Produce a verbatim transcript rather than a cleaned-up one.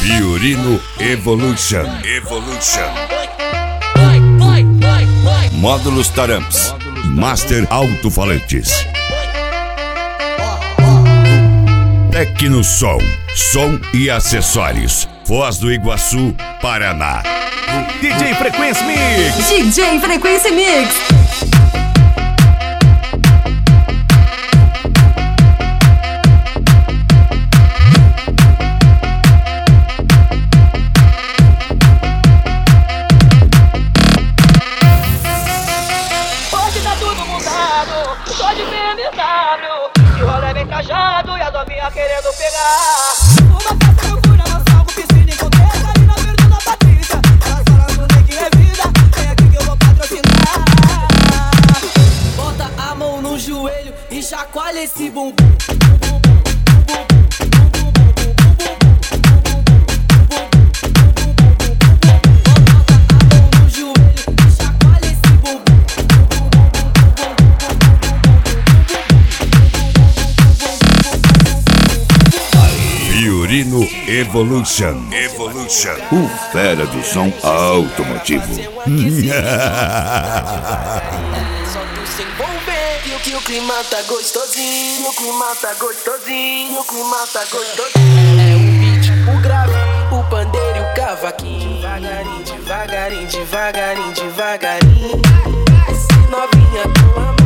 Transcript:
Fiorino Evolution. Evolution. Módulos Taramps. Master Alto-Falantes. Tecnosom. Som e acessórios. Foz do Iguaçu, Paraná. D J Frequência Mix. D J Frequência Mix. Hoje tá tudo mudado, tô de B M W. De rolê bem cajado e a novinha querendo pegar. Uma festa eu fui na nossa piscina, encontrei a Karina perto da Patrícia. Elas falando nem que é vida, vem aqui que eu vou patrocinar. Bota a mão no joelho e chacoalha esse bumbum. Fiorino Evolution. Evolution. O fera do som automotivo. Só tu se envolver que o que o clima tá gostosinho, o clima tá gostosinho, o clima tá gostosinho. É o beat, o grave, o pandeiro e o cavaquinho. Devagarinho, devagarinho, devagarinho, devagarinho. Se novinha tu ama